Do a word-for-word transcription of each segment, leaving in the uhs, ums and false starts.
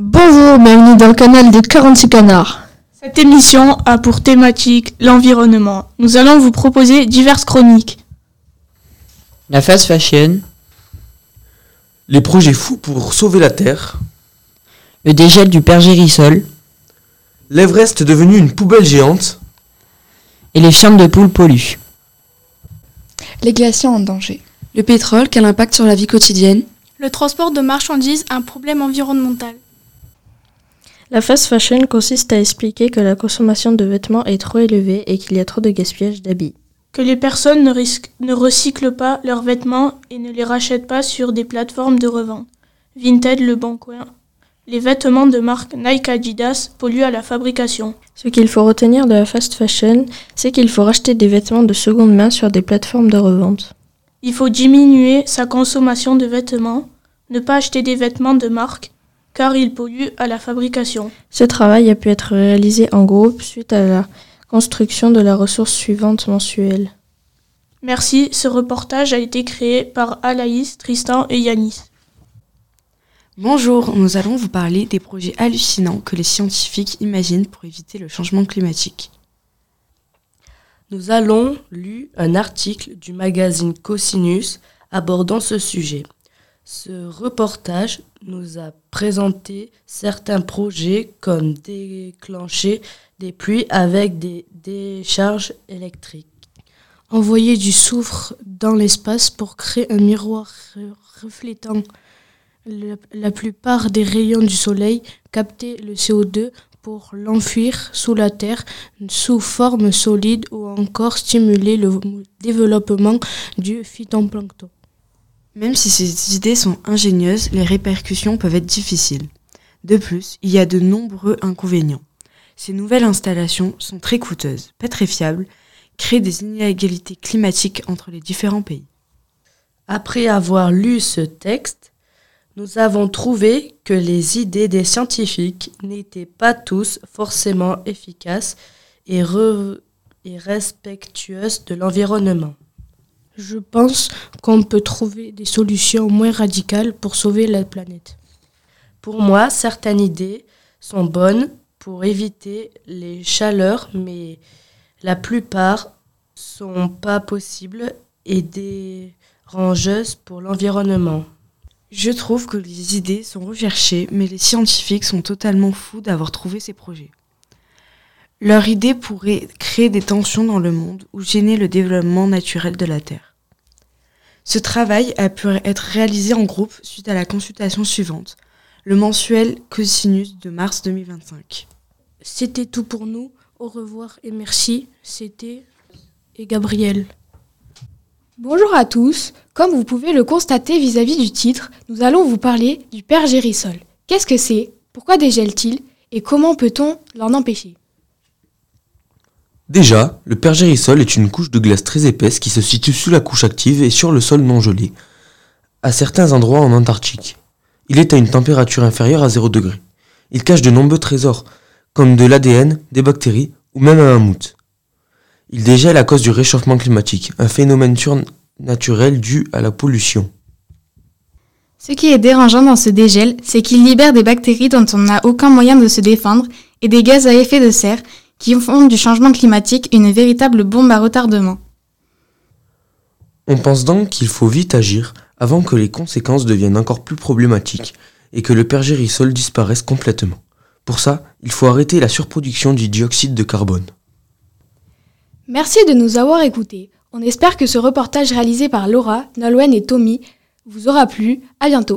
Bonjour, bienvenue dans le canal des quarante-six canards. Cette émission a pour thématique l'environnement. Nous allons vous proposer diverses chroniques. La fast fashion, les projets fous pour sauver la Terre, le dégel du pergérisol, l'Everest devenu une poubelle géante, et les chambres de poules polluent. Les glaciers en danger. Le pétrole, quel impact sur la vie quotidienne? Le transport de marchandises, un problème environnemental. La fast fashion consiste à expliquer que la consommation de vêtements est trop élevée et qu'il y a trop de gaspillage d'habits. Que les personnes ne, risquent, ne recyclent pas leurs vêtements et ne les rachètent pas sur des plateformes de revente. Vinted, Le Bon Coin. Les vêtements de marque Nike, Adidas polluent à la fabrication. Ce qu'il faut retenir de la fast fashion, c'est qu'il faut racheter des vêtements de seconde main sur des plateformes de revente. Il faut diminuer sa consommation de vêtements, ne pas acheter des vêtements de marque, car ils polluent à la fabrication. Ce travail a pu être réalisé en groupe suite à la construction de la ressource suivante mensuelle. Merci, ce reportage a été créé par Alaïs, Tristan et Yanis. Bonjour, nous allons vous parler des projets hallucinants que les scientifiques imaginent pour éviter le changement climatique. Nous allons lu un article du magazine Cosinus abordant ce sujet. Ce reportage nous a présenté certains projets comme déclencher des pluies avec des décharges électriques. Envoyer du soufre dans l'espace pour créer un miroir reflétant la, la plupart des rayons du soleil, capter le C O deux pour l'enfuir sous la terre sous forme solide ou encore stimuler le développement du phytoplancton. Même si ces idées sont ingénieuses, les répercussions peuvent être difficiles. De plus, il y a de nombreux inconvénients. Ces nouvelles installations sont très coûteuses, pas très fiables, créent des inégalités climatiques entre les différents pays. Après avoir lu ce texte, nous avons trouvé que les idées des scientifiques n'étaient pas tous forcément efficaces et, re- et respectueuses de l'environnement. Je pense qu'on peut trouver des solutions moins radicales pour sauver la planète. Pour moi, certaines idées sont bonnes pour éviter les chaleurs, mais la plupart sont pas possibles et dérangeuses pour l'environnement. Je trouve que les idées sont recherchées, mais les scientifiques sont totalement fous d'avoir trouvé ces projets. Leur idée pourrait créer des tensions dans le monde ou gêner le développement naturel de la Terre. Ce travail a pu être réalisé en groupe suite à la consultation suivante, le mensuel Cosinus de mars deux mille vingt-cinq. C'était tout pour nous. Au revoir et merci. C'était et Gabriel. Bonjour à tous. Comme vous pouvez le constater vis-à-vis du titre, nous allons vous parler du pergérisol. Qu'est-ce que c'est? Pourquoi dégèle-t-il? Et comment peut-on l'en empêcher? Déjà, le pergérisol est une couche de glace très épaisse qui se situe sous la couche active et sur le sol non gelé, à certains endroits en Antarctique. Il est à une température inférieure à zéro degré. Il cache de nombreux trésors, comme de l'A D N, des bactéries ou même un mammouth. Il dégèle à cause du réchauffement climatique, un phénomène surnaturel dû à la pollution. Ce qui est dérangeant dans ce dégel, c'est qu'il libère des bactéries dont on n'a aucun moyen de se défendre et des gaz à effet de serre qui font du changement climatique une véritable bombe à retardement. On pense donc qu'il faut vite agir avant que les conséquences deviennent encore plus problématiques et que le pergérisol disparaisse complètement. Pour ça, il faut arrêter la surproduction du dioxyde de carbone. Merci de nous avoir écoutés. On espère que ce reportage réalisé par Laura, Nolwenn et Tommy vous aura plu. À bientôt.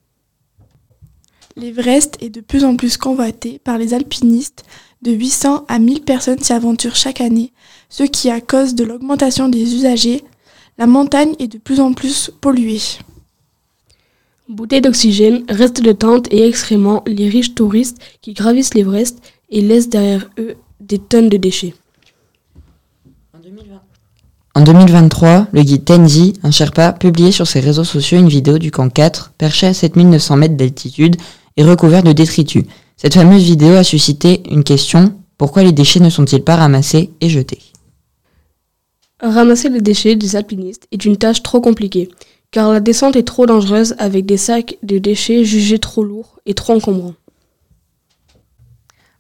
L'Everest est de plus en plus convoité par les alpinistes. De huit cents à mille personnes s'y aventurent chaque année, ce qui, à cause de l'augmentation des usagers, la montagne est de plus en plus polluée. Bouteilles d'oxygène, restes de tentes et excréments, les riches touristes qui gravissent l'Everest et laissent derrière eux des tonnes de déchets. En deux mille vingt-trois, le guide Tenzi, un Sherpa, publiait sur ses réseaux sociaux une vidéo du camp quatre, perché à sept mille neuf cents mètres d'altitude et recouvert de détritus. Cette fameuse vidéo a suscité une question, pourquoi les déchets ne sont-ils pas ramassés et jetés? Ramasser les déchets des alpinistes est une tâche trop compliquée, car la descente est trop dangereuse avec des sacs de déchets jugés trop lourds et trop encombrants.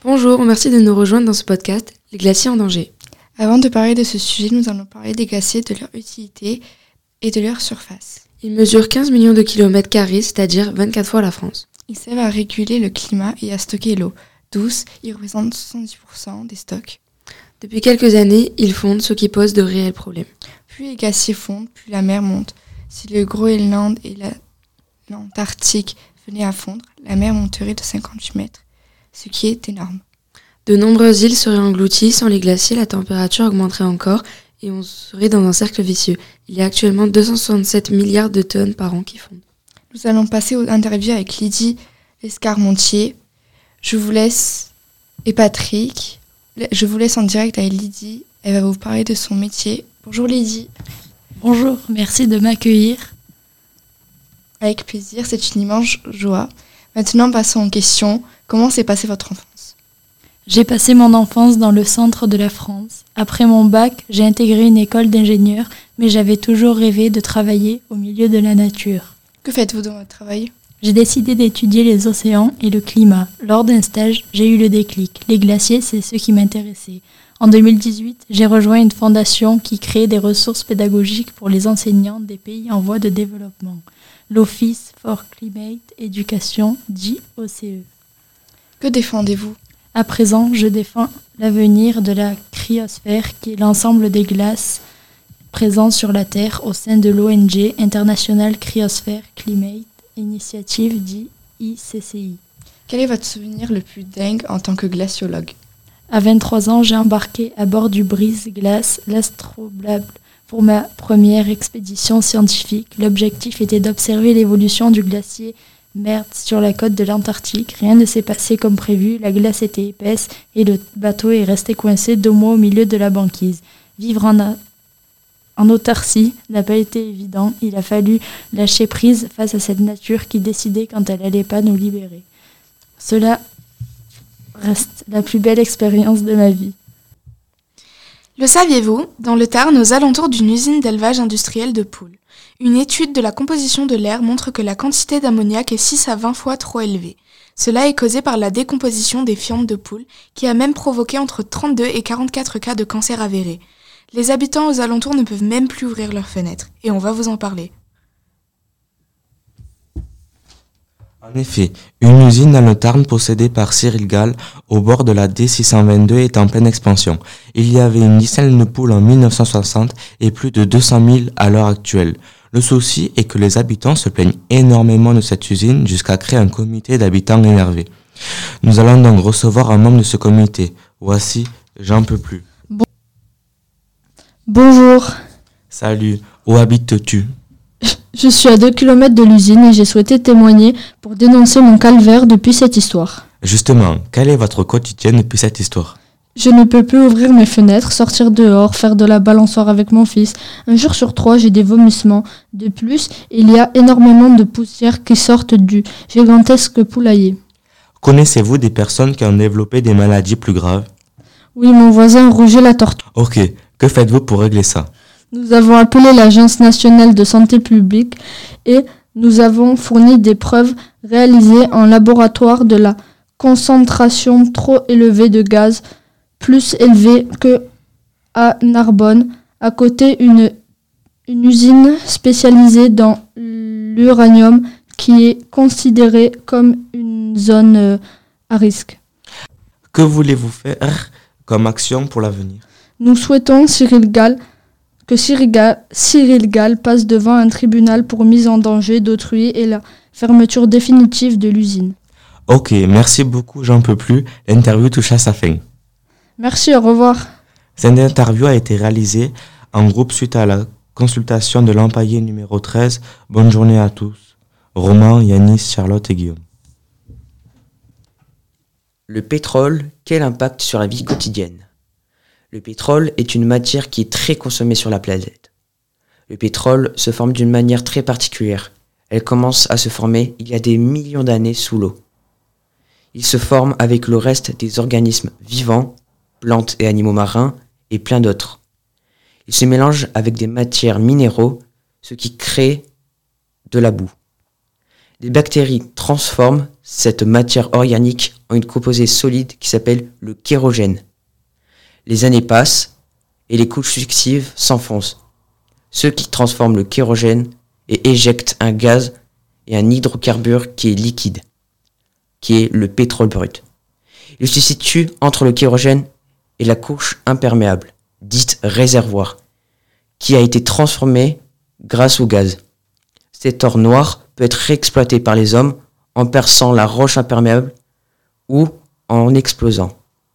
Bonjour, merci de nous rejoindre dans ce podcast, Les glaciers en danger. Avant de parler de ce sujet, nous allons parler des glaciers, de leur utilité et de leur surface. Ils mesurent quinze millions de kilomètres carrés, c'est-à-dire vingt-quatre fois la France. Ils servent à réguler le climat et à stocker l'eau douce. Ils représentent soixante-dix pour cent des stocks. Depuis quelques années, ils fondent, ce qui pose de réels problèmes. Plus les glaciers fondent, plus la mer monte. Si le Groenland et la, l'Antarctique venaient à fondre, la mer monterait de cinquante-huit mètres, ce qui est énorme. De nombreuses îles seraient englouties. Sans les glaciers, la température augmenterait encore et on serait dans un cercle vicieux. Il y a actuellement deux cent soixante-sept milliards de tonnes par an qui fondent. Nous allons passer aux interviews avec Lydie Lescarmontier. Je vous laisse, et Patrick. Je vous laisse en direct avec Lydie. Elle va vous parler de son métier. Bonjour Lydie. Bonjour, merci de m'accueillir. Avec plaisir, c'est une immense joie. Maintenant, passons aux questions. Comment s'est passée votre enfance ? J'ai passé mon enfance dans le centre de la France. Après mon bac, j'ai intégré une école d'ingénieur, mais j'avais toujours rêvé de travailler au milieu de la nature. Que faites-vous dans votre travail ? J'ai décidé d'étudier les océans et le climat. Lors d'un stage, j'ai eu le déclic. Les glaciers, c'est ce qui m'intéressait. En deux mille dix-huit, j'ai rejoint une fondation qui crée des ressources pédagogiques pour les enseignants des pays en voie de développement. L'Office for Climate Education, dit O C E. Que défendez-vous ? À présent, je défends l'avenir de la cryosphère, qui est l'ensemble des glaces présentes sur la Terre au sein de l'O N G International Cryosphere Climate Initiative, dit I C C I. Quel est votre souvenir le plus dingue en tant que glaciologue ? À vingt-trois ans, j'ai embarqué à bord du brise-glace, l'Astroblab, pour ma première expédition scientifique. L'objectif était d'observer l'évolution du glacier Mertz sur la côte de l'Antarctique. Rien ne s'est passé comme prévu, la glace était épaisse et le bateau est resté coincé deux mois au milieu de la banquise. Vivre en, a... en autarcie n'a pas été évident, il a fallu lâcher prise face à cette nature qui décidait quand elle n'allait pas nous libérer. Cela reste la plus belle expérience de ma vie. Le saviez-vous, dans le Tarn, aux alentours d'une usine d'élevage industriel de poules, une étude de la composition de l'air montre que la quantité d'ammoniac est six à vingt fois trop élevée. Cela est causé par la décomposition des fientes de poules, qui a même provoqué entre trente-deux et quarante-quatre cas de cancer avérés. Les habitants aux alentours ne peuvent même plus ouvrir leurs fenêtres, et on va vous en parler. En effet, une usine dans le Tarn possédée par Cyril Gall au bord de la D six cent vingt-deux est en pleine expansion. Il y avait une dizaine de poules en mille neuf cent soixante et plus de deux cent mille à l'heure actuelle. Le souci est que les habitants se plaignent énormément de cette usine jusqu'à créer un comité d'habitants énervés. Nous allons donc recevoir un membre de ce comité. Voici, j'en peux plus. Bon. Bonjour. Salut, où habites-tu ? Je suis à deux kilomètres de l'usine et j'ai souhaité témoigner pour dénoncer mon calvaire depuis cette histoire. Justement, quel est votre quotidien depuis cette histoire ? Je ne peux plus ouvrir mes fenêtres, sortir dehors, faire de la balançoire avec mon fils. Un jour sur trois, j'ai des vomissements. De plus, il y a énormément de poussière qui sortent du gigantesque poulailler. Connaissez-vous des personnes qui ont développé des maladies plus graves ? Oui, mon voisin Roger la tortue. Ok, que faites-vous pour régler ça ? Nous avons appelé l'Agence nationale de santé publique et nous avons fourni des preuves réalisées en laboratoire de la concentration trop élevée de gaz, plus élevée que à Narbonne, à côté une, une usine spécialisée dans l'uranium qui est considérée comme une zone euh, à risque. Que voulez-vous faire comme action pour l'avenir ? Nous souhaitons Cyril Gall que Cyril Gall, Cyril Gall passe devant un tribunal pour mise en danger d'autrui et la fermeture définitive de l'usine. Ok, merci beaucoup, j'en peux plus. L'interview touche à sa fin. Merci, au revoir. Cette interview a été réalisée en groupe suite à la consultation de l'empaillé numéro treize. Bonne journée à tous. Romain, Yanis, Charlotte et Guillaume. Le pétrole, quel impact sur la vie quotidienne ? Le pétrole est une matière qui est très consommée sur la planète. Le pétrole se forme d'une manière très particulière. Elle commence à se former il y a des millions d'années sous l'eau. Il se forme avec le reste des organismes vivants, plantes et animaux marins, et plein d'autres. Il se mélange avec des matières minéraux, ce qui crée de la boue. Les bactéries transforment cette matière organique en une composé solide qui s'appelle le kérogène. Les années passent et les couches successives s'enfoncent. Ceux qui transforment le kérogène et éjectent un gaz et un hydrocarbure qui est liquide, qui est le pétrole brut. Il se situe entre le kérogène et la couche imperméable, dite réservoir, qui a été transformée grâce au gaz. Cet or noir peut être réexploité par les hommes en perçant la roche imperméable ou en explosant.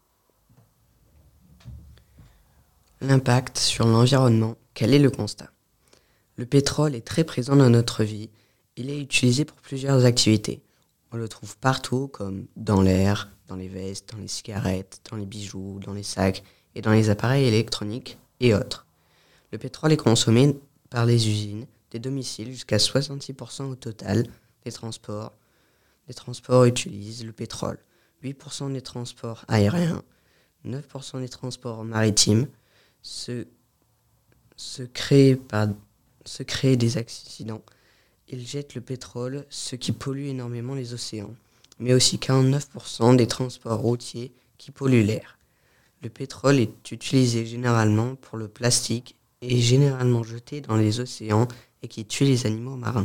L'impact sur l'environnement, quel est le constat ? Le pétrole est très présent dans notre vie. Il est utilisé pour plusieurs activités. On le trouve partout, comme dans l'air, dans les vestes, dans les cigarettes, dans les bijoux, dans les sacs et dans les appareils électroniques et autres. Le pétrole est consommé par les usines, des domiciles jusqu'à soixante-six pour cent au total des transports. Les transports utilisent le pétrole. huit pour cent des transports aériens, neuf pour cent des transports maritimes se, se, créent par, se créent des accidents. Ils jettent le pétrole, ce qui pollue énormément les océans, mais aussi quarante-neuf pour cent des transports routiers qui polluent l'air. Le pétrole est utilisé généralement pour le plastique et est généralement jeté dans les océans et qui tue les animaux marins.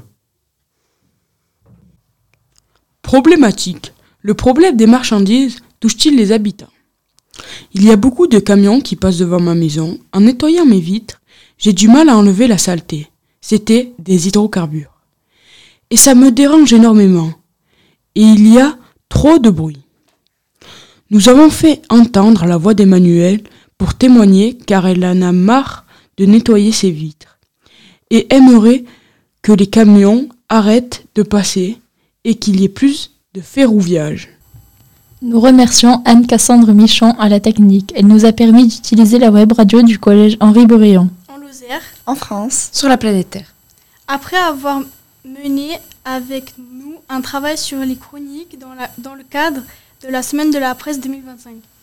Problématique. Le problème des marchandises touche-t-il les habitants ? Il y a beaucoup de camions qui passent devant ma maison. En nettoyant mes vitres, j'ai du mal à enlever la saleté. C'était des hydrocarbures. Et ça me dérange énormément. Et il y a trop de bruit. Nous avons fait entendre la voix d'Emmanuel pour témoigner car elle en a marre de nettoyer ses vitres et aimerait que les camions arrêtent de passer et qu'il y ait plus de ferrouillage. Nous remercions Anne-Cassandre Michon à la technique. Elle nous a permis d'utiliser la web radio du collège Henri-Brion. En Lozère, en France, sur la planète Terre. Après avoir mené avec nous un travail sur les chroniques dans, la, dans le cadre de la semaine de la presse deux mille vingt-cinq.